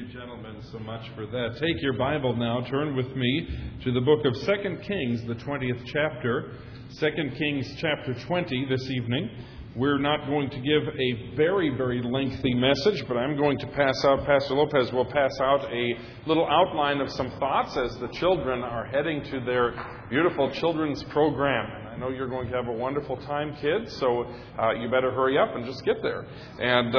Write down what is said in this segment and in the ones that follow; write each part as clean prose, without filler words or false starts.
you, gentlemen, so much for that. Take your Bible now. Turn with me to the book of 2 Kings, the 20th chapter. 2 Kings chapter 20 this evening. We're not going to give a very, very lengthy message, but I'm going to pass out, Pastor Lopez will pass out a little outline of some thoughts as the children are heading to their beautiful children's program. And I know you're going to have a wonderful time, kids, so you better hurry up and just get there. And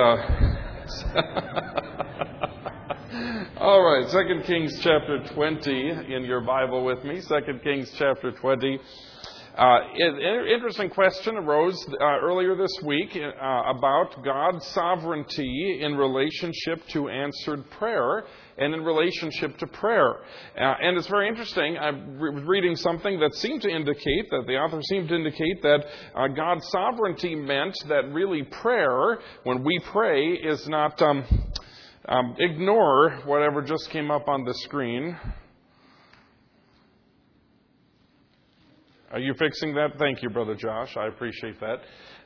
all right, 2 Kings chapter 20 in your Bible with me. 2 Kings chapter 20. An interesting question arose earlier this week about God's sovereignty in relationship to answered prayer and in relationship to prayer. And it's very interesting. I was reading something that seemed to indicate, that the author seemed to indicate that God's sovereignty meant that really prayer, when we pray, is not... ignore whatever just came up on the screen. Are you fixing that? Thank you, Brother Josh. I appreciate that.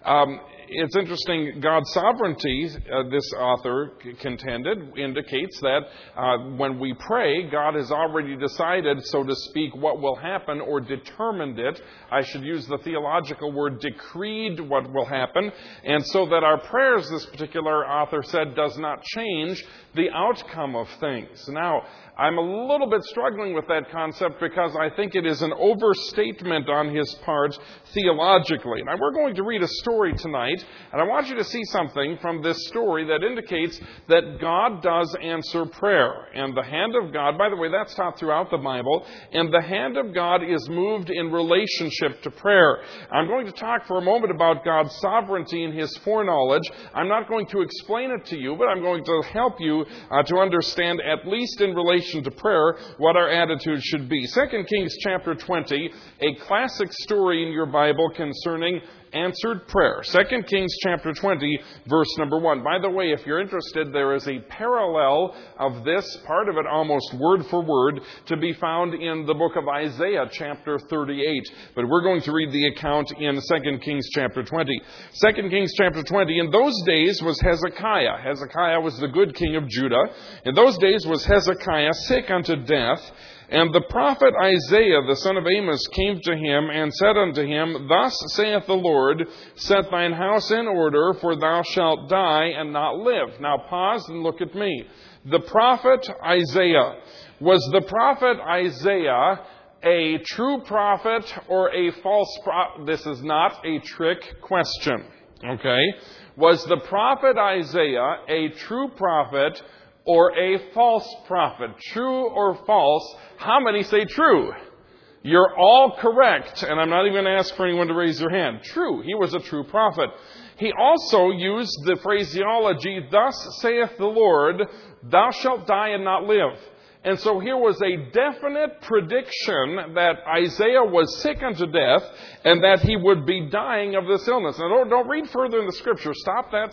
It's interesting. God's sovereignty, this author contended, indicates that when we pray, God has already decided, so to speak, what will happen or determined it. I should use the theological word decreed what will happen. And so that our prayers, this particular author said, does not change the outcome of things. Now, I'm a little bit struggling with that concept because I think it is an overstatement on his part theologically. Now, we're going to read a story tonight, and I want you to see something from this story that indicates that God does answer prayer. And the hand of God, by the way, that's taught throughout the Bible, and the hand of God is moved in relationship to prayer. I'm going to talk for a moment about God's sovereignty and His foreknowledge. I'm not going to explain it to you, but I'm going to help you to understand, at least in relation to prayer, what our attitude should be. 2 Kings chapter 20, a classic story in your Bible concerning answered prayer. 2 Kings chapter 20, verse number 1. By the way, if you're interested, there is a parallel of this, part of it almost word for word, to be found in the book of Isaiah chapter 38. But we're going to read the account in 2 Kings chapter 20. 2 Kings chapter 20. In those days was Hezekiah. Hezekiah was the good king of Judah. In those days was Hezekiah sick unto death. And the prophet Isaiah, the son of Amos, came to him and said unto him, Thus saith the Lord, Set thine house in order, for thou shalt die and not live. Now pause and look at me. The prophet Isaiah. Was the prophet Isaiah a true prophet or a false prophet? This is not a trick question. Okay? Was the prophet Isaiah a true prophet or a false prophet? True or false? How many say true? You're all correct, and I'm not even going to ask for anyone to raise their hand. True, he was a true prophet. He also used the phraseology, Thus saith the Lord, thou shalt die and not live. And so here was a definite prediction that Isaiah was sick unto death and that he would be dying of this illness. Now, don't read further in the Scripture. Stop that.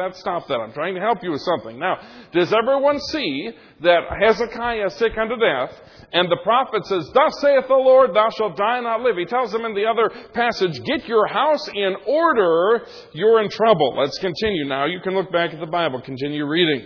I'm trying to help you with something. Now, does everyone see that Hezekiah is sick unto death and the prophet says, Thus saith the Lord, thou shalt die and not live? He tells them in the other passage, Get your house in order, you're in trouble. Let's continue now. You can look back at the Bible. Continue reading.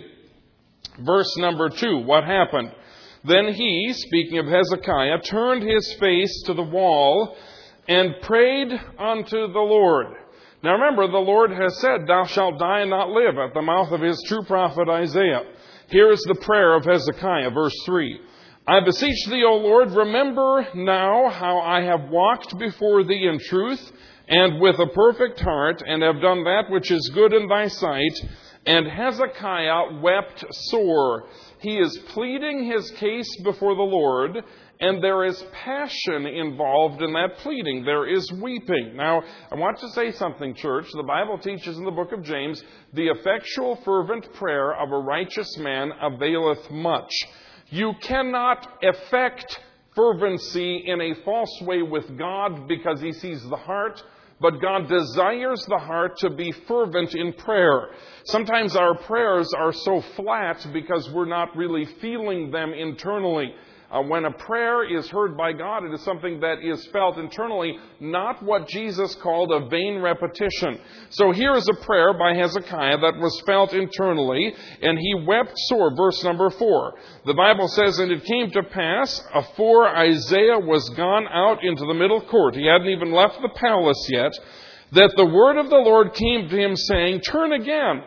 Verse number 2. What happened? Then he, speaking of Hezekiah, turned his face to the wall and prayed unto the Lord. Now remember, the Lord has said, Thou shalt die and not live, at the mouth of his true prophet Isaiah. Here is the prayer of Hezekiah, verse 3. I beseech thee, O Lord, remember now how I have walked before thee in truth and with a perfect heart, and have done that which is good in thy sight. And Hezekiah wept sore. He is pleading his case before the Lord, and there is passion involved in that pleading. There is weeping. Now, I want to say something, church. The Bible teaches in the book of James, the effectual fervent prayer of a righteous man availeth much. You cannot effect fervency in a false way with God because He sees the heart. But God desires the heart to be fervent in prayer. Sometimes our prayers are so flat because we're not really feeling them internally. When a prayer is heard by God, it is something that is felt internally, not what Jesus called a vain repetition. So here is a prayer by Hezekiah that was felt internally, and he wept sore. Verse number 4. The Bible says, "And it came to pass, afore Isaiah was gone out into the middle court," he hadn't even left the palace yet, "that the word of the Lord came to him, saying, Turn again."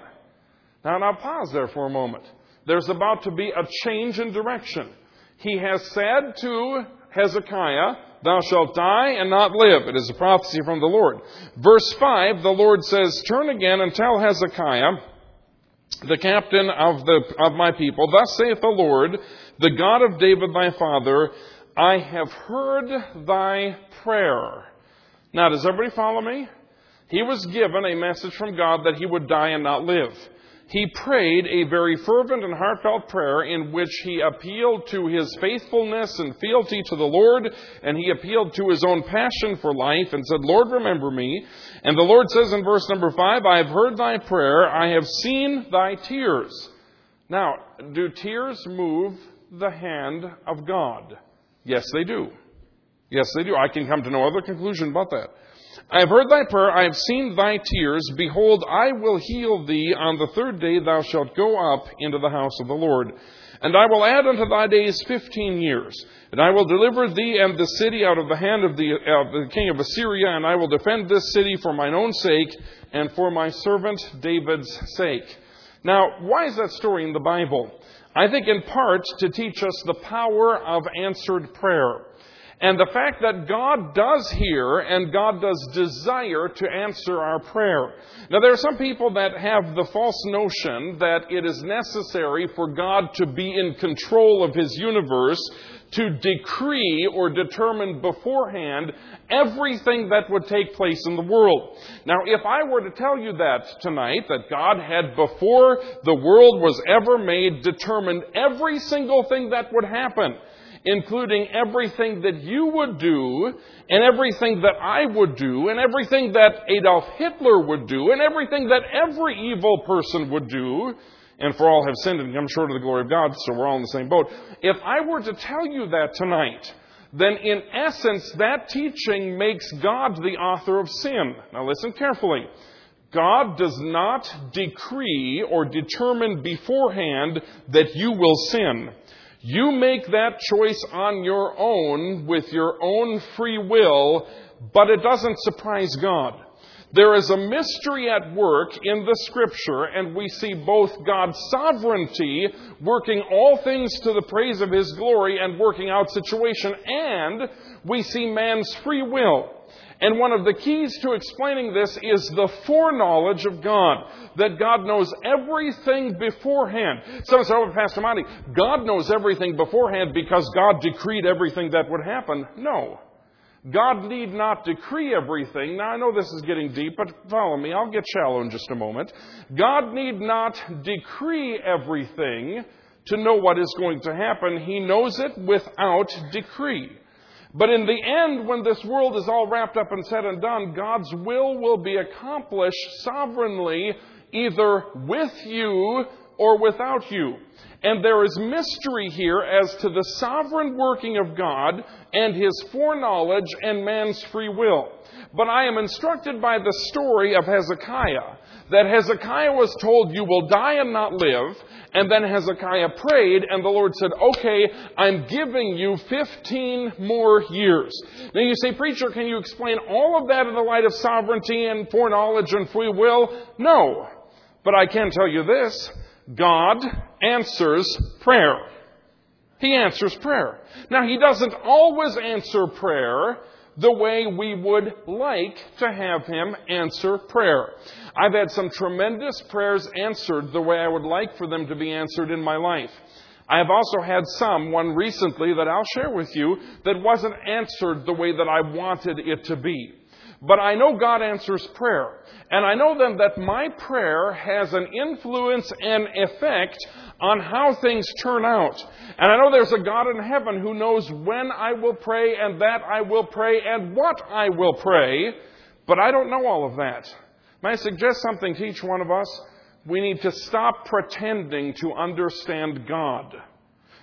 Now pause there for a moment. There's about to be a change in direction. He has said to Hezekiah, "Thou shalt die and not live." It is a prophecy from the Lord. Verse 5, the Lord says, "Turn again and tell Hezekiah, the captain of my people, Thus saith the Lord, the God of David thy father, I have heard thy prayer." Now, does everybody follow me? He was given a message from God that he would die and not live. He prayed a very fervent and heartfelt prayer in which he appealed to his faithfulness and fealty to the Lord, and he appealed to his own passion for life and said, "Lord, remember me." And the Lord says in verse number 5, "I have heard thy prayer, I have seen thy tears." Now, do tears move the hand of God? Yes, they do. Yes, they do. I can come to no other conclusion but that. "I have heard thy prayer, I have seen thy tears. Behold, I will heal thee. On the third day thou shalt go up into the house of the Lord. And I will add unto thy days 15 years. And I will deliver thee and the city out of the hand of the king of Assyria. And I will defend this city for mine own sake and for my servant David's sake." Now, why is that story in the Bible? I think in part to teach us the power of answered prayer. And the fact that God does hear and God does desire to answer our prayer. Now, there are some people that have the false notion that it is necessary for God to be in control of His universe to decree or determine beforehand everything that would take place in the world. Now, if I were to tell you that tonight, that God had, before the world was ever made, determined every single thing that would happen, including everything that you would do, and everything that I would do, and everything that Adolf Hitler would do, and everything that every evil person would do, and for all have sinned and come short of the glory of God, so we're all in the same boat. If I were to tell you that tonight, then in essence that teaching makes God the author of sin. Now listen carefully. God does not decree or determine beforehand that you will sin. You make that choice on your own with your own free will, but it doesn't surprise God. There is a mystery at work in the Scripture, and we see both God's sovereignty working all things to the praise of His glory and working out situation, and we see man's free will. And one of the keys to explaining this is the foreknowledge of God, that God knows everything beforehand. Someone said, "Oh, Pastor Monty, God knows everything beforehand because God decreed everything that would happen." No. God need not decree everything. Now, I know this is getting deep, but follow me. I'll get shallow in just a moment. God need not decree everything to know what is going to happen. He knows it without decree. But in the end, when this world is all wrapped up and said and done, God's will be accomplished sovereignly, either with you or without you. And there is mystery here as to the sovereign working of God and His foreknowledge and man's free will. But I am instructed by the story of Hezekiah that Hezekiah was told, "You will die and not live." And then Hezekiah prayed, and the Lord said, "Okay, I'm giving you 15 more years." Now you say, "Preacher, can you explain all of that in the light of sovereignty and foreknowledge and free will?" No. But I can tell you this. God answers prayer. He answers prayer. Now, He doesn't always answer prayer the way we would like to have Him answer prayer. I've had some tremendous prayers answered the way I would like for them to be answered in my life. I have also had one recently that I'll share with you, that wasn't answered the way that I wanted it to be. But I know God answers prayer. And I know then that my prayer has an influence and effect on how things turn out. And I know there's a God in heaven who knows when I will pray and that I will pray and what I will pray. But I don't know all of that. May I suggest something to each one of us? We need to stop pretending to understand God.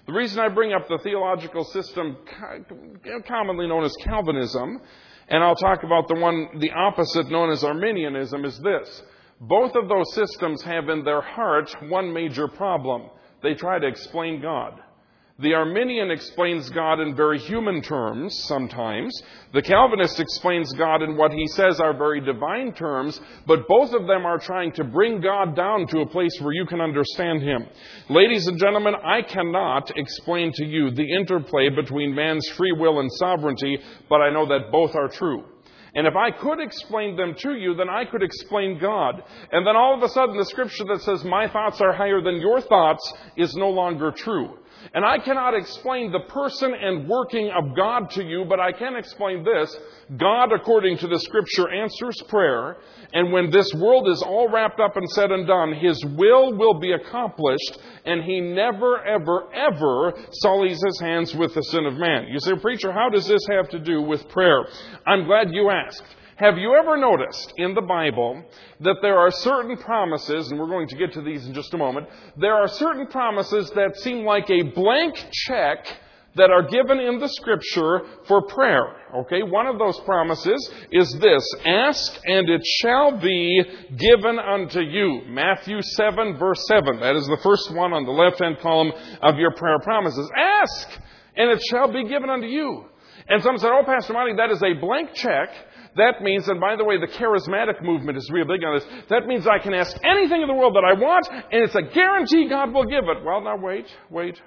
The reason I bring up the theological system commonly known as Calvinism, and I'll talk about the opposite known as Arminianism, is this. Both of those systems have in their heart one major problem. They try to explain God. The Arminian explains God in very human terms sometimes. The Calvinist explains God in what he says are very divine terms, but both of them are trying to bring God down to a place where you can understand Him. Ladies and gentlemen, I cannot explain to you the interplay between man's free will and sovereignty, but I know that both are true. And if I could explain them to you, then I could explain God. And then all of a sudden the scripture that says, my thoughts are higher than your thoughts, is no longer true. And I cannot explain the person and working of God to you, but I can explain this. God, according to the scripture, answers prayer. And when this world is all wrapped up and said and done, His will be accomplished. And He never, ever, ever sullies His hands with the sin of man. You say, preacher, how does this have to do with prayer? I'm glad you asked. Have you ever noticed in the Bible that there are certain promises, and we're going to get to these in just a moment, there are certain promises that seem like a blank check that are given in the Scripture for prayer? Okay, one of those promises is this: ask and it shall be given unto you. Matthew 7 verse 7. That is the first one on the left-hand column of your prayer promises. Ask and it shall be given unto you. And some said, oh, Pastor Monty, that is a blank check. That means, and by the way, the charismatic movement is real big on this, that means I can ask anything in the world that I want, and it's a guarantee God will give it. Well, now wait.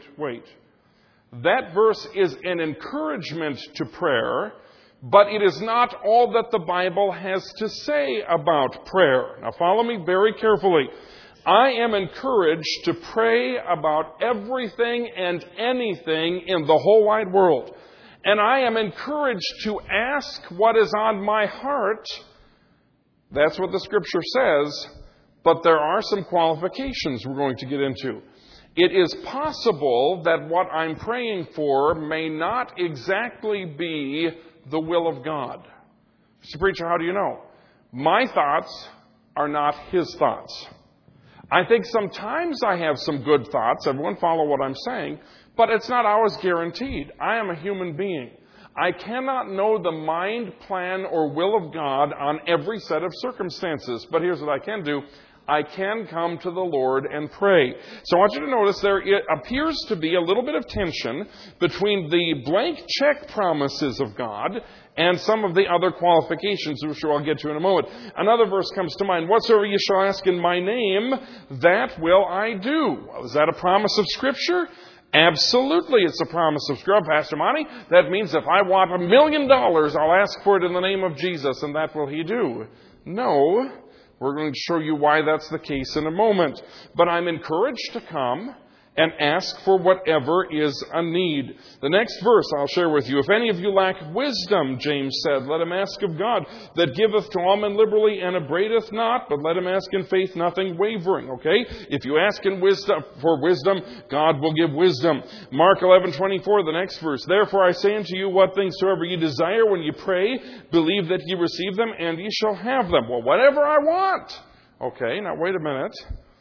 That verse is an encouragement to prayer, but it is not all that the Bible has to say about prayer. Now follow me very carefully. I am encouraged to pray about everything and anything in the whole wide world. And I am encouraged to ask what is on my heart. That's what the Scripture says. But there are some qualifications we're going to get into. It is possible that what I'm praying for may not exactly be the will of God. Mr. Preacher, how do you know? My thoughts are not His thoughts. I think sometimes I have some good thoughts. Everyone follow what I'm saying. But it's not always guaranteed. I am a human being. I cannot know the mind, plan, or will of God on every set of circumstances. But here's what I can do. I can come to the Lord and pray. So I want you to notice there appears to be a little bit of tension between the blank check promises of God and some of the other qualifications, which I'll get to in a moment. Another verse comes to mind. Whatsoever ye shall ask in my name, that will I do. Well, is that a promise of Scripture? Absolutely, it's a promise of Scripture. Pastor Monty, that means if I want $1 million, I'll ask for it in the name of Jesus, and that will He do. No, we're going to show you why that's the case in a moment. But I'm encouraged to come and ask for whatever is a need. The next verse I'll share with you. If any of you lack wisdom, James said, let him ask of God, that giveth to all men liberally and upbraideth not, but let him ask in faith, nothing wavering. Okay? If you ask in wisdom for wisdom, God will give wisdom. Mark 11:24, the next verse. Therefore I say unto you, what things soever ye desire when ye pray, believe that ye receive them, and ye shall have them. Well, whatever I want. Okay, now wait a minute.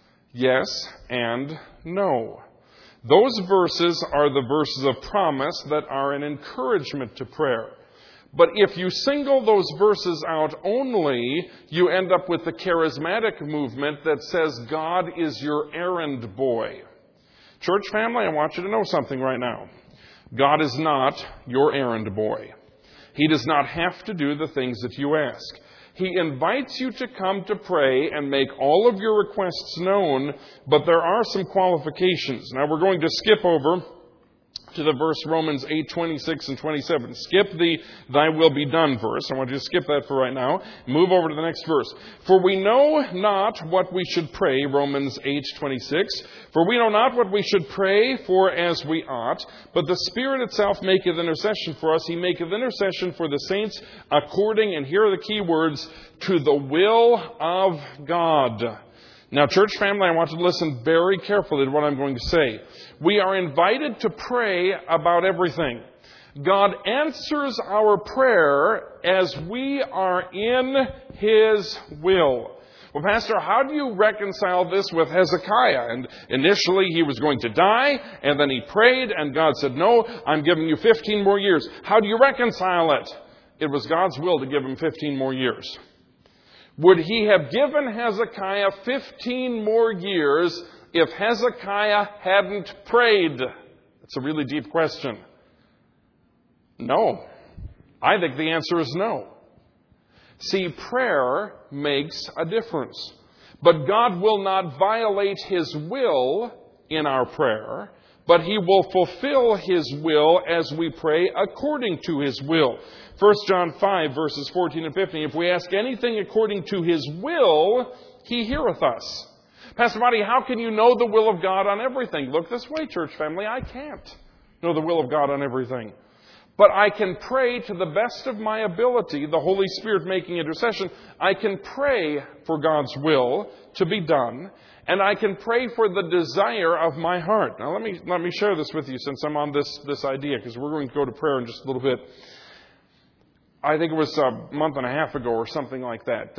Yes and no. Those verses are the verses of promise that are an encouragement to prayer. But if you single those verses out only, you end up with the charismatic movement that says God is your errand boy. Church family, I want you to know something right now. God is not your errand boy. He does not have to do the things that you ask. He invites you to come to pray and make all of your requests known, but there are some qualifications. Now we're going to skip over to the verse Romans 8:26 and 27. Skip the thy will be done verse. I want you to skip that for right now. Move over to the next verse. For we know not what we should pray, Romans 8:26. For we know not what we should pray for as we ought, but the Spirit itself maketh intercession for us. He maketh intercession for the saints according, and here are the key words, to the will of God. Now, church family, I want you to listen very carefully to what I'm going to say. We are invited to pray about everything. God answers our prayer as we are in His will. Well, Pastor, how do you reconcile this with Hezekiah? And initially he was going to die, and then he prayed, and God said, no, I'm giving you 15 more years. How do you reconcile it? It was God's will to give him 15 more years. Would he have given Hezekiah 15 more years if Hezekiah hadn't prayed? It's a really deep question. No. I think the answer is no. See, prayer makes a difference. But God will not violate His will in our prayer, but He will fulfill His will as we pray according to His will. 1 John 5, verses 14 and 15. If we ask anything according to His will, He heareth us. Pastor Marty, how can you know the will of God on everything? Look this way, church family. I can't know the will of God on everything. But I can pray to the best of my ability, the Holy Spirit making intercession. I can pray for God's will to be done, and I can pray for the desire of my heart. Now, let me share this with you since I'm on this idea, because we're going to go to prayer in just a little bit. I think it was a month and a half ago or something like that,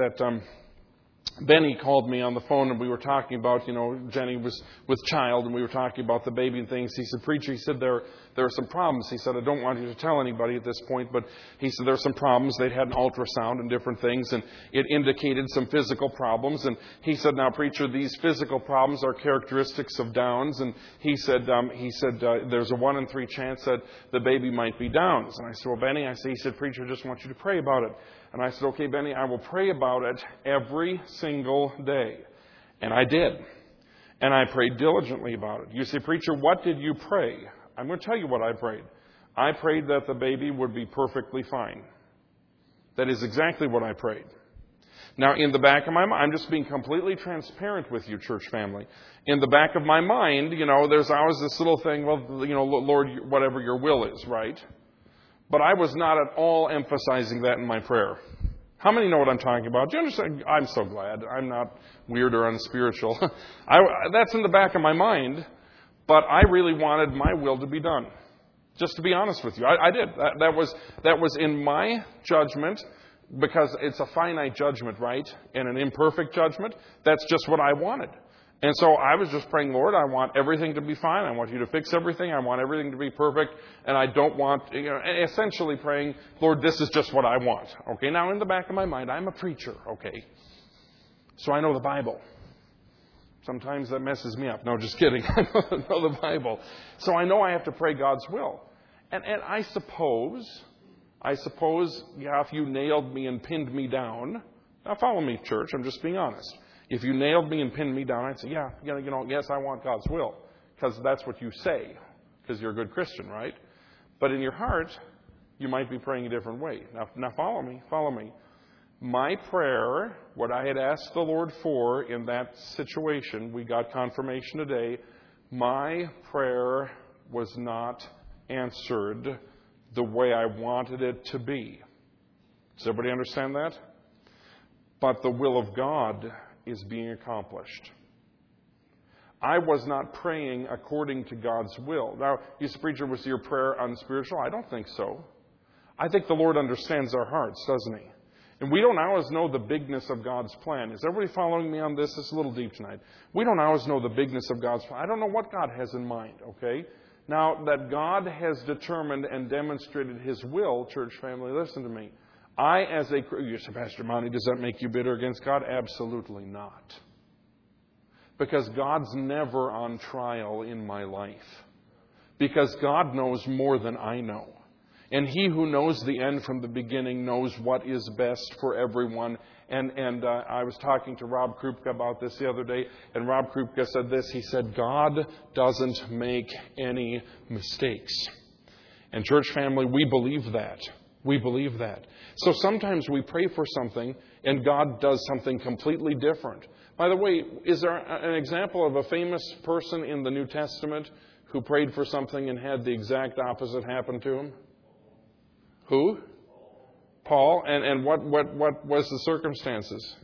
Benny called me on the phone, and we were talking about, Jenny was with child, and we were talking about the baby and things. He said, preacher, he said, there are some problems. He said, I don't want you to tell anybody at this point, but he said there are some problems. They'd had an ultrasound and different things, and it indicated some physical problems. And he said, now, preacher, these physical problems are characteristics of Downs. And he said, there's a 1 in 3 chance that the baby might be Downs. And I said, well, Benny, he said, preacher, I just want you to pray about it. And I said, okay, Benny, I will pray about it every single day. And I did. And I prayed diligently about it. You say, preacher, what did you pray? I'm going to tell you what I prayed. I prayed that the baby would be perfectly fine. That is exactly what I prayed. Now, in the back of my mind, I'm just being completely transparent with you, church family. In the back of my mind, there's always this little thing, well, Lord, whatever your will is, right? But I was not at all emphasizing that in my prayer. How many know what I'm talking about? Do you understand? I'm so glad. I'm not weird or unspiritual. That's in the back of my mind, but I really wanted my will to be done. Just to be honest with you, I did. That was in my judgment, because it's a finite judgment, right? And an imperfect judgment. That's just what I wanted. And so I was just praying, Lord, I want everything to be fine. I want you to fix everything. I want everything to be perfect. And I don't want, essentially praying, Lord, this is just what I want. Okay, now in the back of my mind, I'm a preacher, okay? So I know the Bible. Sometimes that messes me up. No, just kidding. I know the Bible. So I know I have to pray God's will. And I suppose, yeah, if you nailed me and pinned me down, now follow me, church, I'm just being honest. If you nailed me and pinned me down, I'd say, yeah, yes, I want God's will. Because that's what you say, because you're a good Christian, right? But in your heart, you might be praying a different way. Now follow me. My prayer, what I had asked the Lord for in that situation, we got confirmation today, my prayer was not answered the way I wanted it to be. Does everybody understand that? But the will of God is being accomplished. I was not praying according to God's will. Now, you say, preacher, was your prayer unspiritual? I don't think so. I think the Lord understands our hearts, doesn't He? And we don't always know the bigness of God's plan. Is everybody following me on this? It's a little deep tonight. We don't always know the bigness of God's plan. I don't know what God has in mind, okay? Now, that God has determined and demonstrated His will, church family, listen to me. You say, Pastor Monty, does that make you bitter against God? Absolutely not. Because God's never on trial in my life. Because God knows more than I know. And He who knows the end from the beginning knows what is best for everyone. And I was talking to Rob Krupke about this the other day, and Rob Krupke said this. He said, God doesn't make any mistakes. And church family, we believe that. We believe that. So sometimes we pray for something and God does something completely different. By the way, is there an example of a famous person in the New Testament who prayed for something and had the exact opposite happen to him? Who? Paul. And what was the circumstances?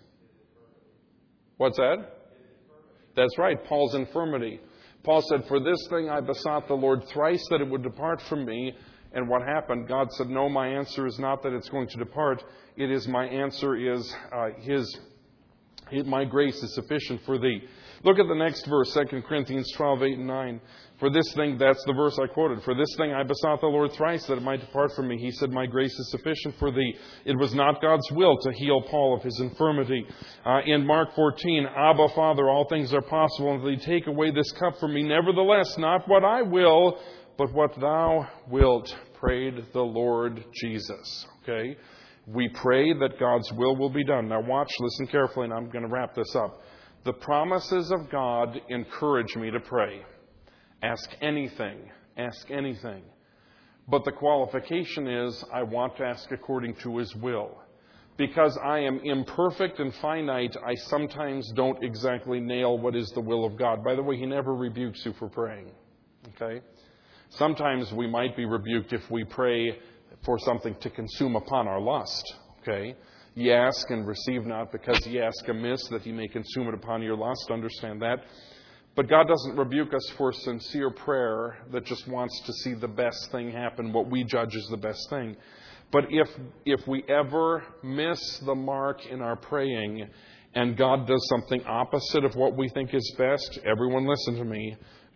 What's that? That's right, Paul's infirmity. Paul said, for this thing I besought the Lord thrice that it would depart from me. And what happened? God said, no, my answer is not that it's going to depart. My answer is His My grace is sufficient for thee. Look at the next verse, 2 Corinthians 12, 8 and 9. For this thing, that's the verse I quoted. For this thing I besought the Lord thrice that it might depart from me. He said, my grace is sufficient for thee. It was not God's will to heal Paul of his infirmity. In Mark 14, Abba, Father, all things are possible, and thee take away this cup from me. Nevertheless, not what I will, but what thou wilt, prayed the Lord Jesus. Okay? We pray that God's will be done. Now watch, listen carefully, and I'm going to wrap this up. The promises of God encourage me to pray. Ask anything. Ask anything. But the qualification is, I want to ask according to His will. Because I am imperfect and finite, I sometimes don't exactly nail what is the will of God. By the way, He never rebukes you for praying. Okay? Sometimes we might be rebuked if we pray for something to consume upon our lust. Okay? Ye ask and receive not, because ye ask amiss, that ye may consume it upon your lust. Understand that. But God doesn't rebuke us for sincere prayer that just wants to see the best thing happen, what we judge is the best thing. But if we ever miss the mark in our praying and God does something opposite of what we think is best, everyone listen to me,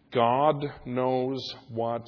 God knows what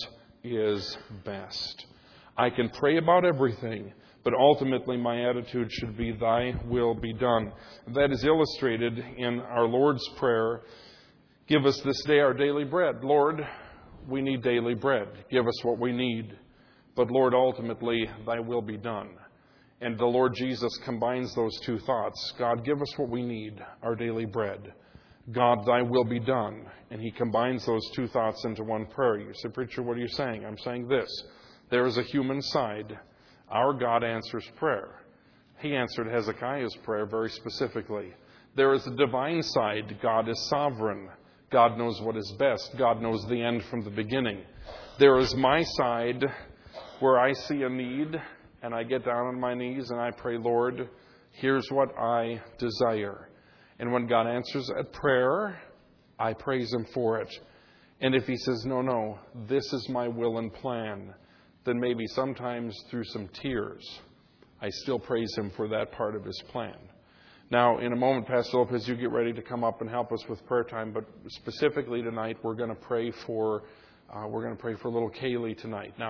is best. I can pray about everything, but ultimately my attitude should be, thy will be done. That is illustrated in our Lord's Prayer. Give us this day our daily bread. Lord, we need daily bread. Give us what we need. But Lord, ultimately, thy will be done. And the Lord Jesus combines those two thoughts. God, give us what we need, our daily bread. God, thy will be done. And He combines those two thoughts into one prayer. You say, preacher, what are you saying? I'm saying this. There is a human side. Our God answers prayer. He answered Hezekiah's prayer very specifically. There is a divine side. God is sovereign. God knows what is best. God knows the end from the beginning. There is my side where I see a need and I get down on my knees and I pray, Lord, here's what I desire. And when God answers that prayer, I praise Him for it. And if He says, no, this is my will and plan, then maybe sometimes through some tears, I still praise Him for that part of His plan. Now, in a moment, Pastor Lopez, you get ready to come up and help us with prayer time. But specifically tonight, we're going to pray for little Kaylee tonight. Now,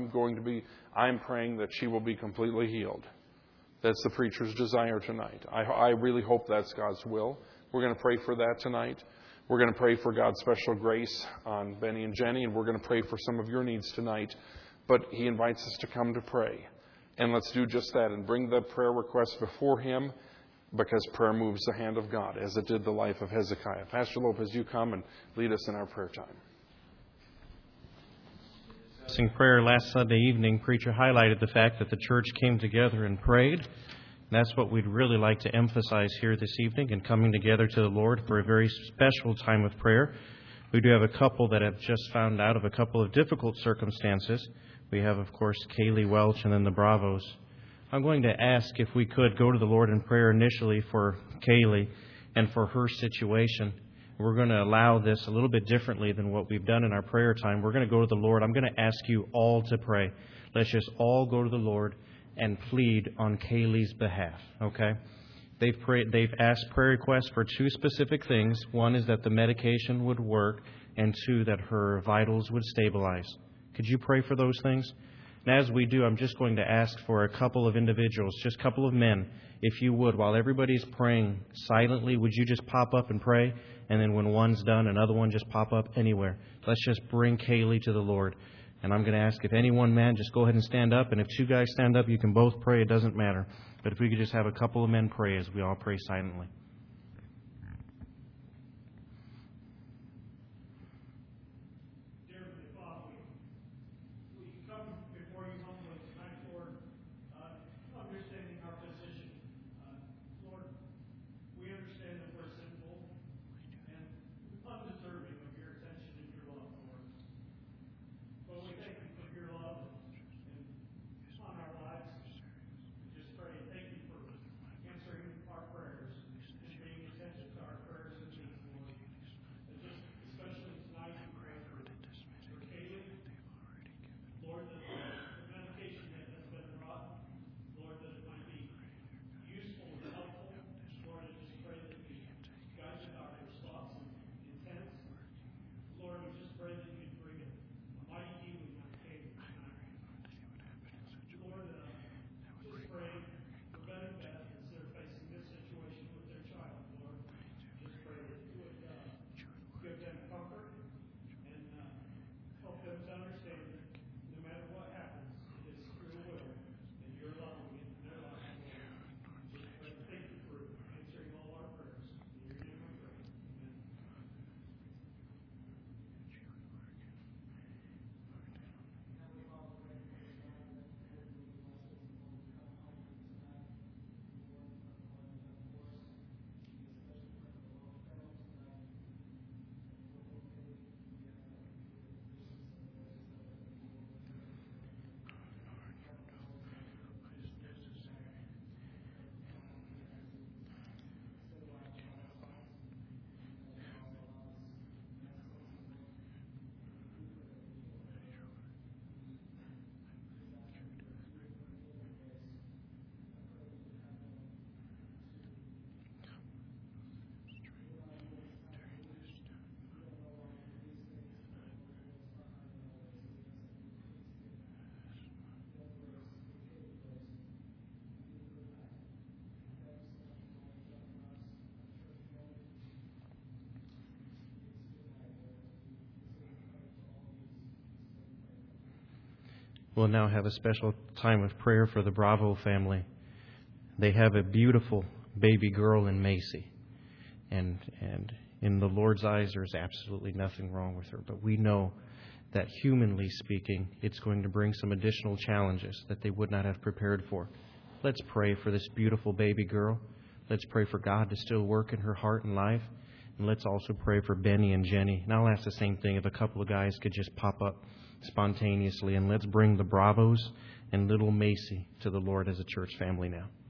I'm praying that she will be completely healed. That's the preacher's desire tonight. I really hope that's God's will. We're going to pray for that tonight. We're going to pray for God's special grace on Benny and Jenny, and we're going to pray for some of your needs tonight. But He invites us to come to pray. And let's do just that and bring the prayer request before Him, because prayer moves the hand of God, as it did the life of Hezekiah. Pastor Lopez, you come and lead us in our prayer time. In prayer last Sunday evening, preacher highlighted the fact that the church came together and prayed. That's what we'd really like to emphasize here this evening in coming together to the Lord for a very special time of prayer. We do have a couple that have just found out of a couple of difficult circumstances. We have, of course, Kaylee Welch and then the Bravos. I'm going to ask if we could go to the Lord in prayer initially for Kaylee and for her situation. We're going to allow this a little bit differently than what we've done in our prayer time. We're going to go to the Lord. I'm going to ask you all to pray. Let's just all go to the Lord and plead on Kaylee's behalf, okay? They've asked prayer requests for two specific things. One is that the medication would work, and two, that her vitals would stabilize. Could you pray for those things? And as we do, I'm just going to ask for a couple of individuals, just a couple of men, if you would, while everybody's praying silently, would you just pop up and pray? And then when one's done, another one just pop up anywhere. Let's just bring Kaylee to the Lord. And I'm going to ask if any one man, just go ahead and stand up. And if two guys stand up, you can both pray. It doesn't matter. But if we could just have a couple of men pray as we all pray silently. We'll now have a special time of prayer for the Bravo family. They have a beautiful baby girl in Macy. And in the Lord's eyes, there's absolutely nothing wrong with her. But we know that humanly speaking, it's going to bring some additional challenges that they would not have prepared for. Let's pray for this beautiful baby girl. Let's pray for God to still work in her heart and life. And let's also pray for Benny and Jenny. And I'll ask the same thing if a couple of guys could just pop up spontaneously. And let's bring the Bravos and little Macy to the Lord as a church family now.